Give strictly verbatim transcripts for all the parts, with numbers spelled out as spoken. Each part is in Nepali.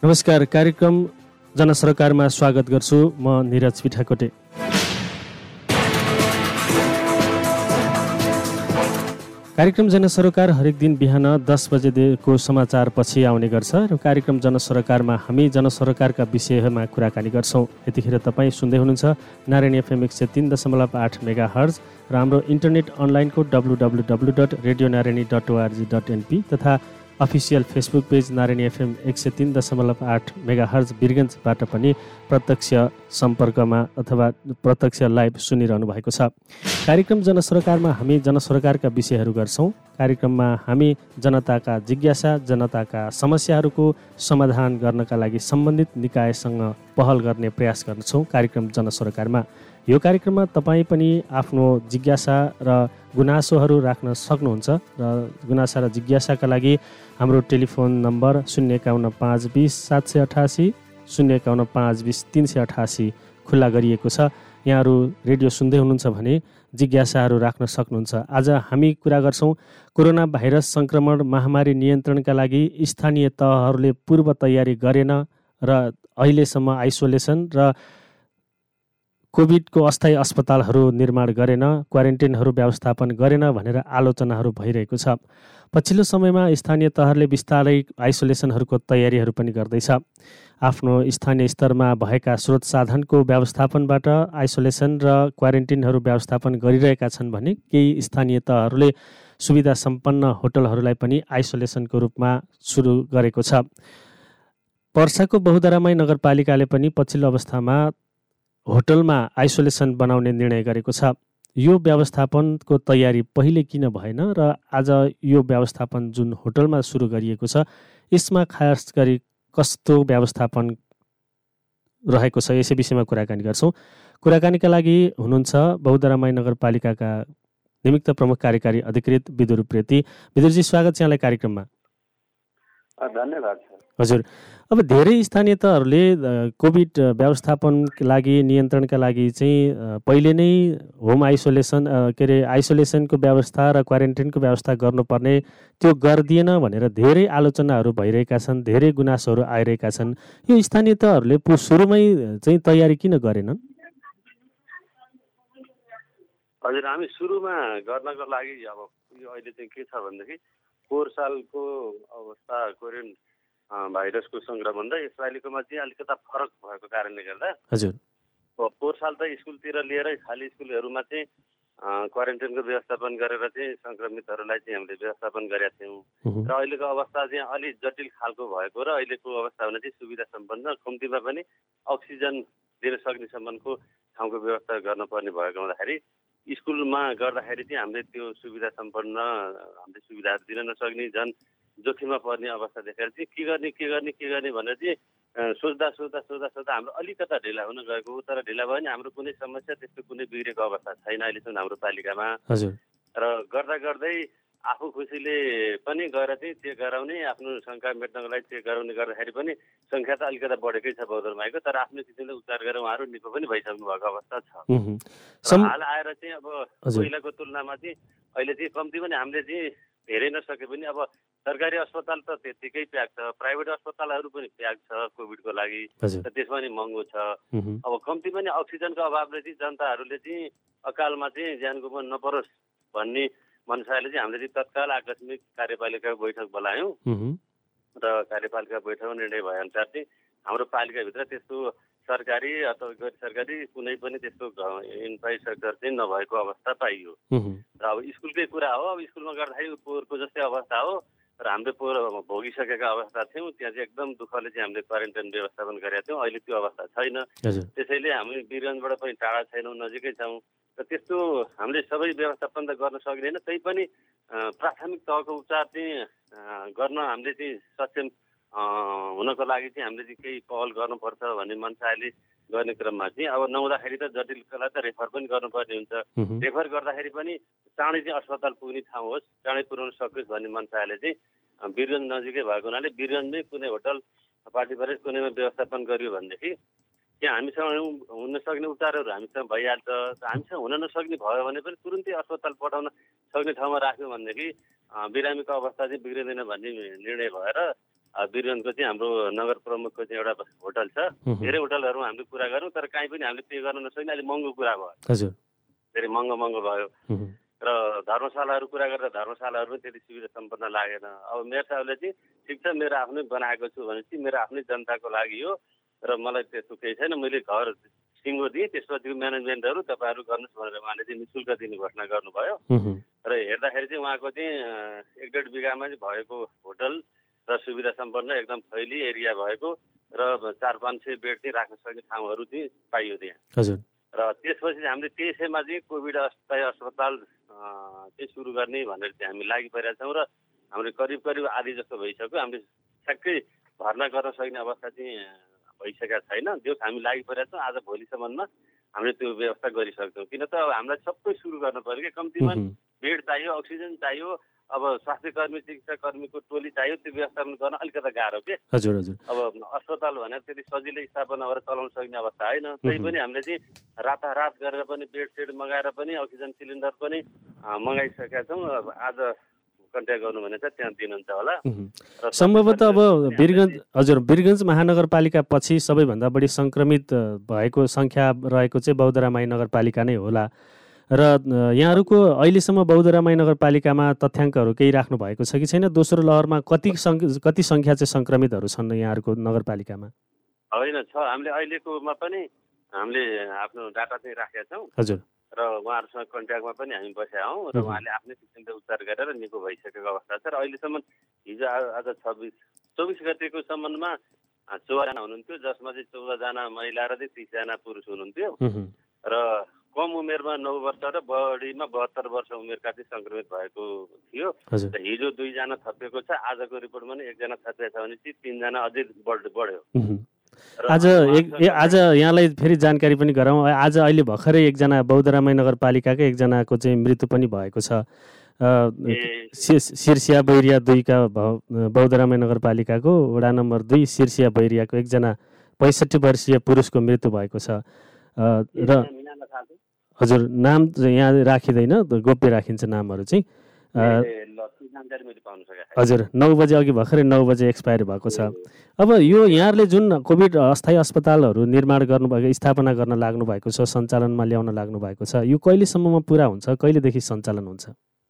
नमस्कार, कार्यक्रम जनसरकारमा स्वागत गर्छु। म निरज पिठाकोटे। कार्यक्रम जनसरोकार हरेक दिन बिहान दस बजेको समाचार पछि आउने गर्छ र कार्यक्रम जनसरोकारमा हामी जनसरोकारका विषयमा कुराकानी गर्छौँ। यतिखेर तपाईँ सुन्दै हुनुहुन्छ नारायण एफएम एक सय तीन दशमलव आठ मेगा हर्ज र हाम्रो इन्टरनेट अनलाइनको W W W dot radio Narayani dot ORG dot NP तथा official Facebook page Narayani FM एक सय तीन दशमलव आठ मेगा हर्ज वीरगन्जबाट पनि प्रत्यक्ष सम्पर्कमा अथवा प्रत्यक्ष लाइभ सुनिरहनु भएको छ। कार्यक्रम जनसरोकारमा हामी जनसरोकारका विषयहरू गर्छौँ। कार्यक्रममा हामी जनताका जिज्ञासा, जनताका समस्याहरूको समाधान गर्नका लागि सम्बन्धित निकायसँग पहल गर्ने प्रयास गर्छौँ। कार्यक्रम जनसरोकारमा यो कार्यक्रममा तपाईँ पनि आफ्नो जिज्ञासा र गुनासोहरू राख्न सक्नुहुन्छ र गुनासा र जिज्ञासाका लागि हाम्रो टेलिफोन नम्बर शून्य एकाउन्न पाँच बिस सात सय अठासी शून्य एकाउन्न पाँच बिस तिन सय अठासी खुल्ला गरिएको छ। यहाँहरू रेडियो सुन्दै हुनुहुन्छ भने जिज्ञासाहरू राख्न सक्नुहुन्छ। आज हामी कुरा गर्छौँ कोरोना भाइरस सङ्क्रमण महामारी नियन्त्रणका लागि स्थानीय तहहरूले पूर्व तयारी गरेन र अहिलेसम्म आइसोलेसन र कोभिडको अस्थायी अस्पतालहरू निर्माण गरेन, क्वारेन्टाइनहरू व्यवस्थापन गरेन भनेर आलोचनाहरू भइरहेको छ। पछिल्लो समयमा स्थानीय तहहरूले बिस्तारै आइसोलेसनहरूको तयारीहरू पनि गर्दैछ। आफ्नो स्थानीय स्तरमा भएका स्रोत साधनको व्यवस्थापनबाट आइसोलेसन र क्वारेन्टाइनहरू व्यवस्थापन गरिरहेका छन् भने केही स्थानीय तहहरूले सुविधा सम्पन्न होटलहरूलाई पनि आइसोलेसनको रूपमा सुरु गरेको छ। पर्साको बहुदरामाई नगरपालिकाले पनि पछिल्लो अवस्थामा होटलमा आइसोलेसन बनाउने निर्णय गरेको छ। यो व्यवस्थापनको तयारी पहिले किन भएन र आज यो व्यवस्थापन जुन होटलमा सुरु गरिएको छ यसमा खास गरी कस्तो व्यवस्थापन रहेको छ यसै विषयमा कुराकानी गर्छौँ। कुराकानीका लागि हुनुहुन्छ बहुदरामाई नगरपालिकाका निमित्त प्रमुख कार्यकारी अधिकृत विदुर उप्रेती। विदुरजी, स्वागत छ यहाँलाई कार्यक्रममा। धन्यवाद हजुर। अब धेरै स्थानीय तहहरूले कोभिड व्यवस्थापनका लागि नियन्त्रणका लागि चाहिँ पहिले नै होम आइसोलेसन के अरे आइसोलेसनको व्यवस्था र क्वारेन्टाइनको व्यवस्था गर्नुपर्ने त्यो गरिदिएन भनेर धेरै आलोचनाहरू भइरहेका छन्, धेरै गुनासोहरू आइरहेका छन्। यो स्थानीय तहहरूले सुरुमै चाहिँ तयारी किन गरेनन्? हजुर, हामी सुरुमा गर्नको लागि अब यो अहिले चाहिँ के छ भनेदेखि पोहोर सालको अवस्था कोरोना भाइरसको सङ्क्रमण र यसपालिकोमा चाहिँ अलिकता फरक भएको कारणले गर्दा हजुर पोहोर साल त स्कुलतिर लिएरै खाली स्कुलहरूमा चाहिँ क्वारेन्टाइनको व्यवस्थापन गरेर चाहिँ सङ्क्रमितहरूलाई चाहिँ हामीले व्यवस्थापन गरेका थियौँ र अहिलेको अवस्था चाहिँ अलिक जटिल खालको भएको र अहिलेको अवस्था भने चाहिँ सुविधा सम्पन्न कम्तीमा पनि अक्सिजन दिन सक्ने सम्मको ठाउँको व्यवस्था गर्नुपर्ने भएको हुँदाखेरि स्कुलमा गर्दाखेरि चाहिँ हामीले त्यो सुविधा सम्पन्न हामीले सुविधाहरू दिन नसक्ने झन् जोखिममा पर्ने अवस्था देखेर चाहिँ के गर्ने के गर्ने के गर्ने भनेर चाहिँ सोच्दा सोच्दा सोच्दा सोच्दा हाम्रो अलिकता ढिला हुन गएको हो। तर ढिला भयो भने हाम्रो कुनै समस्या त्यस्तो कुनै बिग्रेको अवस्था छैन अहिलेसम्म हाम्रो पालिकामा। र गर्दा गर्दै आफू खुसीले पनि गएर चाहिँ चेक गराउने, आफ्नो शङ्का मेट्नको लागि चेक गराउने गर्दाखेरि पनि सङ्ख्या त अलिकता बढेकै छ बहुदरमाईको, तर आफ्नो किसिमले उपचार गरेर उहाँहरू निको पनि भइसक्नु भएको अवस्था छ। हाल आएर चाहिँ अब पहिलाको तुलनामा चाहिँ अहिले चाहिँ कम्ती पनि हामीले चाहिँ हेरै नसके पनि अब सरकारी अस्पताल त त्यत्तिकै प्याक छ, प्राइभेट अस्पतालहरू पनि प्याक छ कोभिडको लागि, र त्यसमा नि महँगो छ। अब कम्ती पनि अक्सिजनको अभावले चाहिँ जनताहरूले चाहिँ अकालमा चाहिँ ज्यान गुमाउनु नपरोस् भन्ने मनसायले चाहिँ हामीले चाहिँ तत्काल आकस्मिक कार्यपालिकाको बैठक बोलायौँ र कार्यपालिका बैठकमा निर्णय भएअनुसार चाहिँ हाम्रो पालिकाभित्र त्यस्तो सरकारी अथवा गैर सरकारी कुनै पनि त्यस्तो इन्फ्रास्ट्रक्चर चाहिँ नभएको अवस्था पाइयो। र अब स्कुलकै कुरा हो, अब स्कुलमा गर्दाखेरि पोहोरको जस्तै अवस्था हो र हामीले पोहोर भोगिसकेका अवस्था थियौँ। त्यहाँ चाहिँ एकदम दुःखले चाहिँ हामीले क्वारेन्टाइन व्यवस्थापन गरेका थियौँ। अहिले त्यो अवस्था छैन, त्यसैले हामी वीरगन्जबाट पनि टाढा छैनौँ, नजिकै छौँ र त्यस्तो हामीले सबै व्यवस्थापन त गर्न सक्दैन। तै पनि प्राथमिक तहको उपचार चाहिँ गर्न हामीले चाहिँ सक्षम हुनको लागि चाहिँ हामीले चाहिँ केही पहल गर्नुपर्छ भन्ने मनसायले गर्ने क्रममा चाहिँ अब नहुँदाखेरि त जटिललाई त रेफर पनि गर्नुपर्ने हुन्छ। रेफर गर्दाखेरि पनि चाँडै चाहिँ अस्पताल पुग्ने ठाउँ होस्, चाँडै पुर्याउन सकोस् भन्ने मनसायले चाहिँ वीरगन्ज नजिकै भएको हुनाले वीरगन्जमै कुनै होटल पार्टी परेस कुनैमा व्यवस्थापन गरियो भनेदेखि त्यहाँ हामीसँग हुन सक्ने उपचारहरू हामीसँग भइहाल्छ। हामीसँग हुन नसक्ने भयो भने पनि तुरुन्तै अस्पताल पठाउन सक्ने ठाउँमा राख्यो भनेदेखि बिरामीको अवस्था चाहिँ बिग्रिँदैन भन्ने निर्णय भएर वीरगञ्जको चाहिँ हाम्रो नगर प्रमुखको चाहिँ एउटा होटल छ। धेरै होटलहरूमा हामीले कुरा गऱ्यौँ तर काहीँ पनि हामीले पे गर्न नसक्ने अहिले महँगो कुरा भयो। हजुर धेरै महँगो महँगो भयो। र धर्मशालाहरू कुरा गर्दा धर्मशालाहरू पनि त्यति सुविधा सम्पन्न लागेन। अब मेयर साहबले चाहिँ ठिक छ मेरो आफ्नै बनाएको छु भनेपछि मेरो आफ्नै जनताको लागि हो र मलाई त्यस्तो केही छैन, मैले घर सिङ्गो दिएँ त्यसपछि म्यानेजमेन्टहरू तपाईँहरू गर्नुहोस् भनेर उहाँले चाहिँ निःशुल्क दिने घोषणा गर्नुभयो। र हेर्दाखेरि चाहिँ उहाँको चाहिँ एक डेढ बिघामा चाहिँ भएको होटल र सुविधा सम्पन्न एकदम फैली एरिया भएको र चार पाँच सय बेड चाहिँ राख्न सक्ने ठाउँहरू चाहिँ पाइयो त्यहाँ। हजुर र त्यसपछि हामीले त्यसैमा चाहिँ कोभिड अस्थायी अस्पताल चाहिँ सुरु गर्ने भनेर चाहिँ हामी लागि परेका छौँ र हाम्रो करिब करिब आधी जस्तो भइसक्यो। हामीले ठ्याक्कै भर्ना गर्न सक्ने अवस्था चाहिँ भइसकेका छैन। त्यो हामी लागि परेका छौँ। आज भोलिसम्ममा हामीले त्यो व्यवस्था गरिसक्छौँ। किन त अब हामीलाई सबै सुरु गर्नु पऱ्यो कि कम्तीमा बेड चाहियो, अक्सिजन चाहियो, अब स्वास्थ्य कर्मी चिकित्सा कर्मीको टोली चाहियो, त्यो व्यवस्थापन गर्न अलिकति गाह्रो के। हजुर हजुर अब अस्पताल भनेर त्यति सजिलै स्थापना गरेर चलाउन सक्ने अवस्था होइन। त्यही पनि हामीले चाहिँ रातारात गरेर पनि बेड सेड मगाएर पनि अक्सिजन सिलिन्डर पनि मगाइसकेका छौँ। अब आज कन्ट्याक्ट गर्नु भने चाहिँ त्यहाँ दिनुहुन्छ होला। सम्भवतः अब वीरगञ्ज हजुर वीरगञ्ज महानगरपालिका पछि सबैभन्दा बढी सङ्क्रमित भएको सङ्ख्या रहेको चाहिँ बौद्धरामाई नगरपालिका नै होला। र यहाँहरूको अहिलेसम्म बौद्धरामाई नगरपालिकामा तथ्याङ्कहरू केही राख्नु भएको छ कि छैन? दोस्रो लहरमा कति कति सङ्ख्या चाहिँ सङ्क्रमितहरू छन् यहाँहरूको नगरपालिकामा? होइन छ, हामीले अहिलेकोमा पनि हामीले आफ्नो डाटा चाहिँ राखेका छौँ। हजुर र उहाँहरूसँग कन्ट्याक्टमा पनि हामी बसेका हौँ र उहाँले आफ्नै किसिमले उपचार गरेर निको भइसकेको अवस्था छ। र अहिलेसम्म हिजो आज छब्बिस चौबिस गतिको सम्बन्धमा चौधजना हुनुहुन्थ्यो, जसमा चाहिँ चौधजना महिला र चाहिँ तिसजना पुरुष हुनुहुन्थ्यो। र कम उमेरमा नौ वर्ष र बढीमा बहत्तर वर्ष उमेरका चाहिँ सङ्क्रमित भएको थियो। र हिजो दुईजना थपिएको छ। आजको रिपोर्टमा पनि एकजना थपिएको छ भने चाहिँ तिनजना अझै बढ्यो। आज एक आज यहाँलाई फेरि जानकारी पनि गराउँ। आज अहिले भर्खरै एकजना बौद्धरामाई नगरपालिकाकै एकजनाको चाहिँ मृत्यु पनि भएको छ। सिर्सिया बैरिया दुईका बौद्धरामाई नगरपालिकाको वडा नम्बर दुई सिर्सिया बैरियाको एकजना पैँसठी वर्षीय पुरुषको मृत्यु भएको छ। र हजुर नाम यहाँ राखिँदैन, गोप्य राखिन्छ नामहरू चाहिँ। हजुर नौ बजे अघि भर्खरै नौ बजे एक्सपायर भएको छ। अब यो यहाँहरूले जुन कोभिड अस्थायी अस्पतालहरू निर्माण गर्नुभएको स्थापना गर्न लाग्नु भएको छ, सञ्चालनमा ल्याउन लाग्नु भएको छ, यो कहिलेसम्ममा पुरा हुन्छ, कहिलेदेखि सञ्चालन हुन्छ?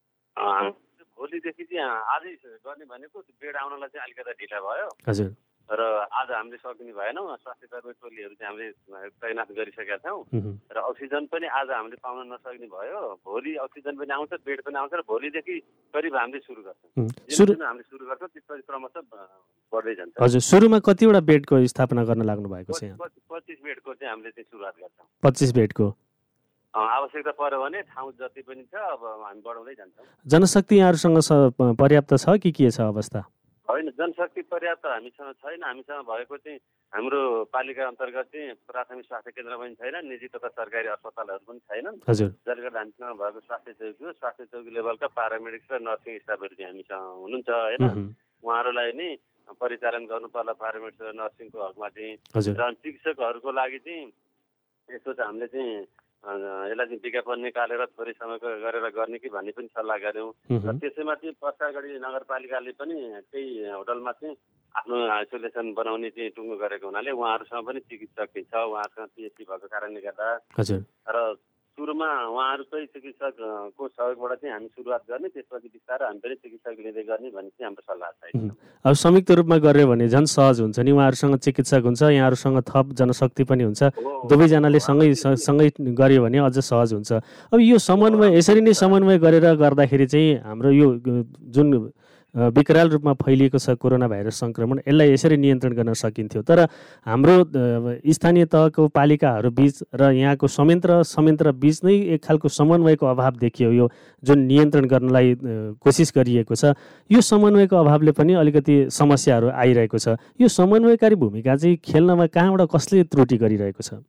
भोलिदेखि चाहिँ आजै गर्ने भनेको बेड आउनलाई चाहिँ अलिकति ढिला भयो। हजुर र आज हामीले सक्ने भएनौँ। स्वास्थ्य कर्मी टोलीहरू चाहिँ हामीले तैनात गरिसकेका छौँ र अक्सिजन पनि आज हामीले पाउन नसक्ने भयो। भोलि अक्सिजन पनि आउँछ, बेड पनि आउँछ र भोलिदेखि करिब हामीले सुरु गर्छौँ। सुरु हामीले सुरु गर्छौँ त्यसपछि क्रमशः बढ्दै जान्छ। हजुर सुरुमा कतिवटा बेडको स्थापना गर्न लाग्नु भएको छ? पच्चिस बेडको चाहिँ हामीले चाहिँ सुरुवात गर्छौँ। पच्चिस बेडको आवश्यकता पर्यो भने ठाउँ जति पनि छ अब हामी बढाउँदै जान्छौँ। जनशक्ति यहाँहरूसँग पर्याप्त छ कि के छ अवस्था? होइन, जनशक्ति पर्याप्त हामीसँग छैन। हामीसँग भएको चाहिँ हाम्रो पालिका अन्तर्गत चाहिँ प्राथमिक स्वास्थ्य केन्द्र पनि छैन, निजी तथा सरकारी अस्पतालहरू पनि छैनन्। हजुर जसले गर्दा हामीसँग भएको स्वास्थ्य चौकी हो। स्वास्थ्य चौकी लेभलका प्यारामेडिक्स र नर्सिङ स्टाफहरू चाहिँ हामीसँग हुनुहुन्छ होइन। उहाँहरूलाई नै परिचालन गर्नु पर्ला प्यारामेडिक्स र नर्सिङको हकमा चाहिँ। र चिकित्सकहरूको लागि चाहिँ यस्तो चाहिँ हामीले चाहिँ यसलाई चाहिँ विज्ञापन निकालेर थोरै समय गरेर गर्ने कि भन्ने पनि सल्लाह गऱ्यौँ। र त्यसैमा चाहिँ पर्सागढी नगरपालिकाले पनि त्यही होटलमा चाहिँ आफ्नो आइसोलेसन बनाउने चाहिँ टुङ्गो गरेको हुनाले उहाँहरूसँग पनि चिकित्सक छ, उहाँहरूसँग पिएचडी भएको कारणले गर्दा। हजुर र सुरुमा उहाँहरूकै चिकित्सकको सहयोगबाट चाहिँ हामी सुरुवात गर्ने, त्यसपछि बिस्तारै हामी पनि चिकित्सक लिँदै गर्ने भन्ने चाहिँ हाम्रो सल्लाह छ। अब संयुक्त रूपमा गऱ्यो भने झन् सहज हुन्छ नि। उहाँहरूसँग चिकित्सक हुन्छ, यहाँहरूसँग थप जनशक्ति पनि हुन्छ, दुवैजनाले सँगै सँगै गऱ्यो भने अझ सहज हुन्छ। अब यो समन्वय यसरी नै समन्वय गरेर गर्दाखेरि चाहिँ हाम्रो यो जुन विकराल रूपमा फैलिएको छ कोरोना भाइरस सङ्क्रमण, यसलाई यसरी नियन्त्रण गर्न सकिन्थ्यो। तर हाम्रो स्थानीय तहको पालिकाहरू बिच र यहाँको संयन्त्र संयन्त्र बिच नै एक खालको समन्वयको अभाव देखियो। यो जुन नियन्त्रण गर्नलाई कोसिस गरिएको छ, यो समन्वयको अभावले पनि अलिकति समस्याहरू आइरहेको छ। यो समन्वयकारी भूमिका चाहिँ खेल्नमा कहाँबाट कसले त्रुटि गरिरहेको छ?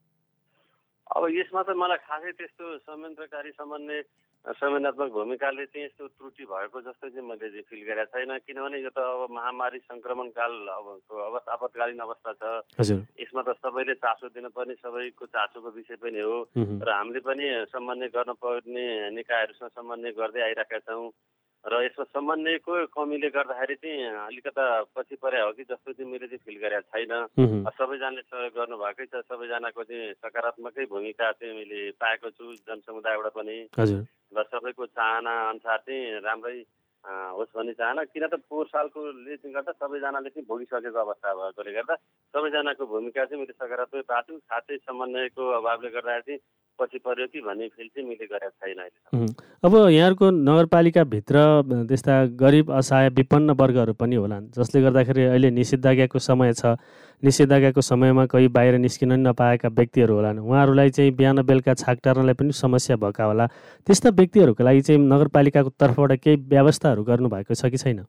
अब यसमा त मलाई खासै त्यस्तो संयन्त्रकारी समन्वय संवेदनात्मक भूमिकाले चाहिँ यस्तो त्रुटि भएको जस्तो चाहिँ मैले चाहिँ फिल गरेको छैन। किनभने यो त अब महामारी सङ्क्रमण काल अबको अवस्था आपतकालीन अवस्था छ। यसमा त सबैले चासो दिनुपर्ने, सबैको चासोको विषय पनि हो। र हामीले पनि समन्वय गर्न पर्ने निकायहरूसँग समन्वय गर्दै आइरहेका छौँ। र यसमा समन्वयको कमीले गर्दाखेरि चाहिँ अलिकता पछि परे हो कि जस्तो चाहिँ मैले चाहिँ फिल गरेको छैन। सबैजनाले सहयोग गर्नुभएकै छ, सबैजनाको चाहिँ सकारात्मकै भूमिका चाहिँ मैले पाएको छु जनसमुदायबाट पनि। र सबैको चाहना अनुसार चाहिँ राम्रै होस् भन्ने चाहना, किन त पोहोर सालकोले चाहिँ गर्दा सबैजनाले चाहिँ भोगिसकेको अवस्था भएकोले गर्दा सबैजनाको भूमिका चाहिँ मैले सकारात्मक पाएको छु। साथै समन्वयको अभावले गर्दाखेरि चाहिँ पछि पर्यो कि भन्ने फिल चाहिँ मैले गरेको छैन अहिले। अब यहाँहरूको नगरपालिकाभित्र त्यस्ता गरिब असहाय विपन्न वर्गहरू पनि होलान्, जसले गर्दाखेरि अहिले निषेधाज्ञाको समय छ। निषेधाज्ञाको समयमा कोही बाहिर निस्किन नपाएका व्यक्तिहरू होलान्, उहाँहरूलाई चाहिँ बिहान बेलुका छाक टार्नलाई पनि समस्या भएका होला। त्यस्ता व्यक्तिहरूको लागि चाहिँ नगरपालिकाको तर्फबाट केही व्यवस्थाहरू गर्नुभएको छ कि छैन?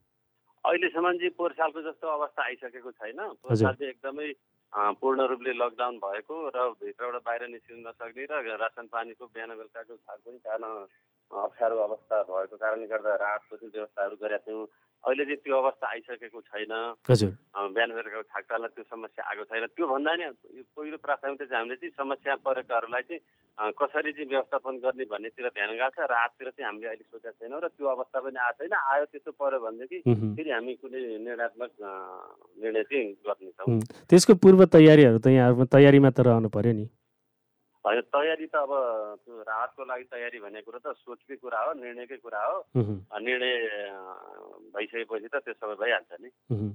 अहिलेसम्म चाहिँ पोहोर सालको जस्तो अवस्था आइसकेको छैन। पोहोर साल चाहिँ एकदमै पूर्ण रूपले लकडाउन भएको र भित्रबाट बाहिर निस्किन नसक्ने र रासन पानीको बिहान बेलुकाको छाक पनि खान अप्ठ्यारो अवस्था भएको कारणले गर्दा राहतको चाहिँ व्यवस्थाहरू गरेका थियौँ। अहिले चाहिँ त्यो अवस्था आइसकेको छैन। बिहान बेलुकाको छाक टार्नलाई त्यो समस्या आएको छैन। त्यो भन्दा नि पहिलो प्राथमिकता चाहिँ हामीले चाहिँ समस्या परेकाहरूलाई चाहिँ कसरी चाहिँ व्यवस्थापन गर्ने भन्नेतिर ध्यान गएको छ। राहततिर चाहिँ हामीले अहिले सोचेका छैनौँ र त्यो अवस्था पनि आएको छैन। आयो त्यस्तो पर्यो भनेदेखि फेरि हामी कुनै निर्णयात्मक निर्णय चाहिँ गर्नेछौँ। त्यसको पूर्व तयारीहरू त यहाँहरूमा तयारीमा त रहनु पर्यो नि। होइन, तयारी त अब त्यो राहतको लागि तयारी भन्ने कुरो त सोचकै कुरा हो, निर्णयकै कुरा हो। निर्णय भइसकेपछि त त्यो सबै भइहाल्छ नि।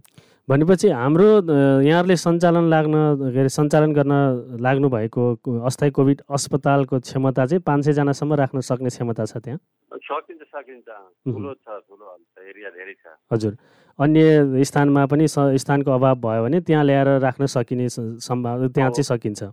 भनेपछि हाम्रो यहाँहरूले सञ्चालन लाग्न के अरे सञ्चालन गर्न लाग्नु भएको अस्थायी कोभिड अस्पतालको क्षमता चाहिँ पाँच सयजनासम्म राख्न सक्ने क्षमता छ त्यहाँ? सकिन्छ सकिन्छ ठुलो छ, ठुलो एरिया धेरै छ। हजुर, अन्य स्थानमा पनि स्थानको अभाव भयो भने त्यहाँ ल्याएर राख्न सकिने सम्भावना त्यहाँ चाहिँ सकिन्छ?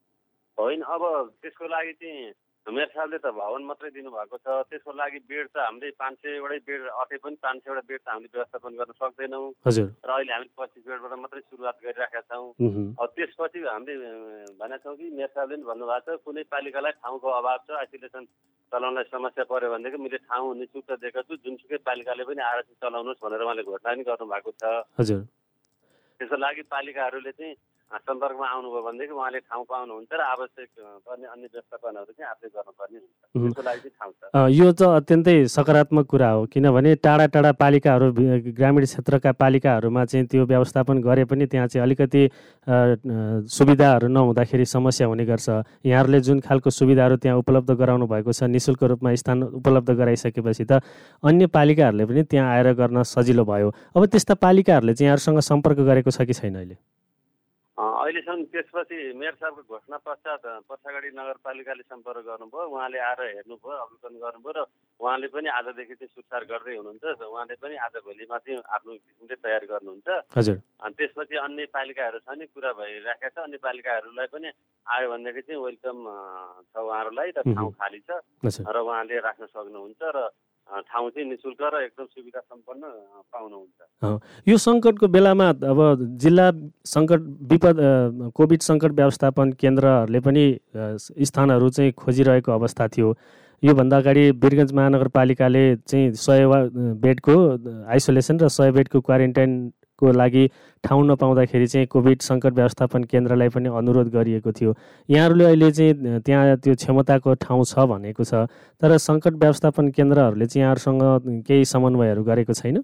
होइन, अब त्यसको लागि चाहिँ मेयर साहबले त भवन मात्रै दिनुभएको छ। त्यसको लागि बेड त हामीले पाँच सयवटै बेड अझै पनि पाँच सयवटा बेड त हामीले व्यवस्थापन गर्न सक्दैनौँ। हजुर, र अहिले हामीले पच्चिस बेडबाट मात्रै सुरुवात गरिराखेका छौँ। अब त्यसपछि हामीले भनेका छौँ कि मेयर साहबले पनि भन्नुभएको छ कुनै पालिकालाई ठाउँको अभाव छ, आइसोलेसन चलाउनलाई समस्या पर्यो भनेदेखि मैले ठाउँ निःशुल्क दिएको छु, जुनसुकै पालिकाले पनि आएर चलाउनुहोस् भनेर उहाँले घोषणा पनि गर्नुभएको छ। हजुर, त्यसको लागि पालिकाहरूले चाहिँ सम्पर्कमा आउनुभयो भनेदेखि उहाँले ठाउँ पाउनुहुन्छ र आवश्यक पर्ने अन्य व्यवस्थापनहरू चाहिँ आफै गर्नुपर्ने हुन्छ। त्यसको लागि चाहिँ ठाउँ छ। यो त अत्यन्तै सकारात्मक कुरा हो, किनभने टाढा टाढा पालिकाहरू ग्रामीण क्षेत्रका पालिकाहरूमा चाहिँ त्यो व्यवस्थापन गरे पनि त्यहाँ चाहिँ अलिकति सुविधाहरू नहुँदाखेरि समस्या हुने गर्छ। यहाँहरूले जुन खालको सुविधाहरू त्यहाँ उपलब्ध गराउनु भएको छ, निःशुल्क रूपमा स्थान उपलब्ध गराइसकेपछि त अन्य पालिकाहरूले पनि त्यहाँ आएर गर्न सजिलो भयो। अब त्यस्ता पालिकाहरूले चाहिँ यहाँहरूसँग सम्पर्क गरेको छ कि छैन अहिले? अहिलेसम्म त्यसपछि मेयर साहबको घोषणा पश्चात पछाडि नगरपालिकाले सम्पर्क गर्नुभयो, उहाँले आएर हेर्नुभयो, अवलोकन गर्नुभयो र उहाँले पनि आजदेखि चाहिँ सुधार गर्दै हुनुहुन्छ। उहाँले पनि आज भोलिमा चाहिँ आफ्नो किसिमले तयार गर्नुहुन्छ। हजुर, अनि त्यसपछि अन्य पालिकाहरू छ नि कुरा भइराखेको छ, अन्य पालिकाहरूलाई पनि आयो भनेदेखि चाहिँ वेलकम छ उहाँहरूलाई र ठाउँ खाली छ र उहाँले राख्न सक्नुहुन्छ र ठाउँ चाहिँ निःशुल्क र एकदम सुविधा सम्पन्न पाउनुहुन्छ। यो सङ्कटको बेलामा अब जिल्ला सङ्कट विपद कोभिड सङ्कट व्यवस्थापन केन्द्रहरूले पनि स्थानहरू चाहिँ खोजिरहेको अवस्था थियो। योभन्दा अगाडि वीरगञ्ज महानगरपालिकाले चाहिँ सय बेडको आइसोलेसन र सय बेडको क्वारेन्टाइनको लागि ठाउँ नपाउँदाखेरि चाहिँ कोभिड सङ्कट व्यवस्थापन केन्द्रलाई पनि अनुरोध गरिएको थियो। यहाँहरूले अहिले चाहिँ त्यहाँ त्यो क्षमताको ठाउँ छ भनेको छ, तर सङ्कट व्यवस्थापन केन्द्रहरूले चाहिँ यहाँहरूसँग केही समन्वयहरू गरेको छैन?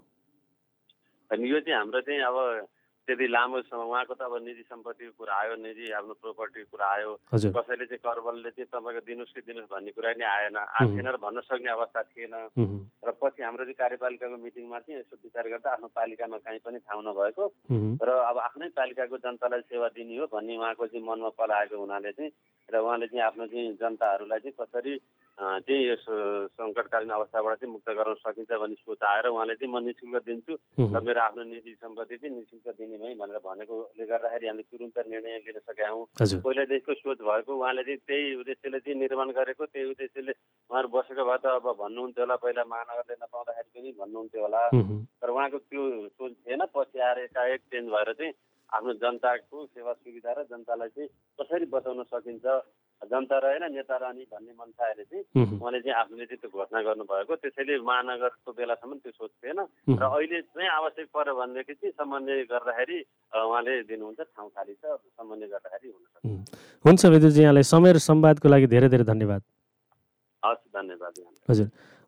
अनि यो चाहिँ हाम्रो चाहिँ अब त्यति लामो समय उहाँको त अब निजी सम्पत्तिको कुरा आयो, निजी आफ्नो प्रोपर्टीको कुरा आयो, कसैले चाहिँ करबलले चाहिँ तपाईँको दिनुहोस् कि दिनुहोस् भन्ने कुरा नै आएन, आएन र भन्न सक्ने अवस्था थिएन। र पछि हाम्रो चाहिँ कार्यपालिकाको मिटिङमा चाहिँ यसो विचार गर्दा आफ्नो पालिकामा कहीँ पनि ठाउँ नभएको र अब आफ्नै पालिकाको जनतालाई सेवा दिने हो भन्ने उहाँको चाहिँ मनमा पलाएको हुनाले चाहिँ र उहाँले चाहिँ आफ्नो चाहिँ जनताहरूलाई चाहिँ कसरी चाहिँ यस सङ्कटकालीन अवस्थाबाट चाहिँ मुक्त गराउन सकिन्छ भन्ने सोच आएर उहाँले चाहिँ म निःशुल्क दिन्छु र मेरो आफ्नो निजी सम्पत्ति चाहिँ निःशुल्क दिने भएँ भनेर भनेकोले गर्दाखेरि हामीले तुरुन्त निर्णय लिन सकेका हौँ। पहिलादेखिको सोच भएको उहाँले चाहिँ त्यही उद्देश्यले चाहिँ निर्माण गरेको, त्यही उद्देश्यले उहाँहरू बसेको भए त अब भन्नुहुन्थ्यो होला, पहिला महानगरले नपाउँदाखेरि पनि भन्नुहुन्थ्यो होला, तर उहाँको त्यो सोच थिएन। पछि आएर एकाएक चेन्ज भएर चाहिँ आफ्नो जनताको सेवा सुविधा र जनतालाई चाहिँ कसरी बचाउन सकिन्छ, जनता रहेन नेता रहने भन्ने मनसायले चाहिँ उहाँले चाहिँ आफूले चाहिँ त्यो घोषणा गर्नुभएको। त्यसैले महानगरको बेलासम्म त्यो सोच थिएन र अहिले चाहिँ आवश्यक पर्यो भनेदेखि चाहिँ समन्वय गर्दाखेरि उहाँले दिनुहुन्छ, ठाउँ खाली छ, समन्वय गर्दाखेरि हुन सक्छ। हुन्छ विदुरजी, यहाँलाई समय र संवादको लागि धेरै धेरै धन्यवाद। हस्, धन्यवाद। हजुर,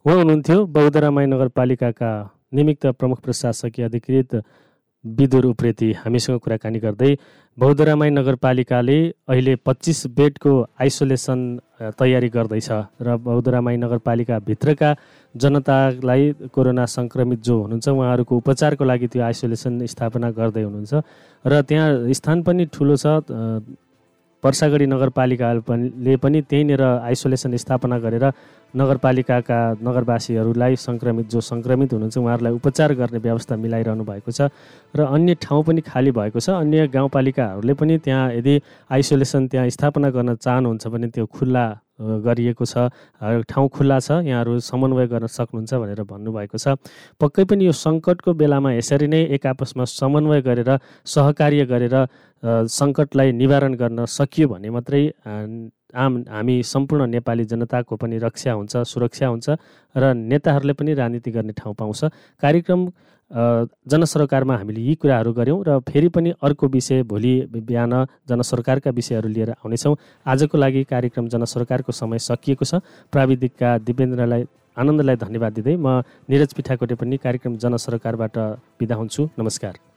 उहाँ हुनुहुन्थ्यो बौद्धरामाई नगरपालिकाका निमित्त प्रमुख प्रशासकीय अधिकृत विदुर उप्रेती हामीसँग कुराकानी गर्दै बौद्धरामाई नगरपालिकाले अहिले पच्चिस बेडको आइसोलेसन तयारी गर्दैछ र बौद्धरामाई नगरपालिकाभित्रका जनतालाई कोरोना सङ्क्रमित जो हुनुहुन्छ उहाँहरूको उपचारको लागि त्यो आइसोलेसन स्थापना गर्दै हुनुहुन्छ र त्यहाँ स्थान पनि ठुलो छ। पर्सागढी नगरपालिकाले पनि त्यहीँनिर आइसोलेसन स्थापना गरेर नगरपालिकाका नगरवासीहरूलाई सङ्क्रमित जो सङ्क्रमित हुनुहुन्छ उहाँहरूलाई उपचार गर्ने व्यवस्था मिलाइरहनु भएको छ र अन्य ठाउँ पनि खाली भएको छ। अन्य गाउँपालिकाहरूले पनि त्यहाँ यदि आइसोलेसन त्यहाँ स्थापना गर्न चाहनुहुन्छ भने त्यो खुल्ला गरिएको छ, ठाउँ खुल्ला छ, यहाँहरू समन्वय गर्न सक्नुहुन्छ भनेर भन्नुभएको छ। पक्कै पनि यो सङ्कटको बेलामा यसरी नै एक आपसमा समन्वय गरेर सहकार्य गरेर सङ्कटलाई निवारण गर्न सकियो भने मात्रै आम हामी सम्पूर्ण नेपाली जनताको पनि रक्षा हुन्छ, सुरक्षा हुन्छ र नेताहरूले पनि राजनीति गर्ने ठाउँ पाउँछ। कार्यक्रम जनसरोकारमा हामीले यी कुराहरू गऱ्यौँ र फेरि पनि अर्को विषय भोलि बिहान जनसरोकारका विषयहरू लिएर आउनेछौँ। आजको लागि कार्यक्रम जनसरोकारको समय सकिएको छ। प्राविधिकका दिपेन्द्रलाई आनन्दलाई धन्यवाद दिँदै म निरज पिठाकोटे पनि कार्यक्रम जनसरोकारबाट बिदा हुन्छु। नमस्कार।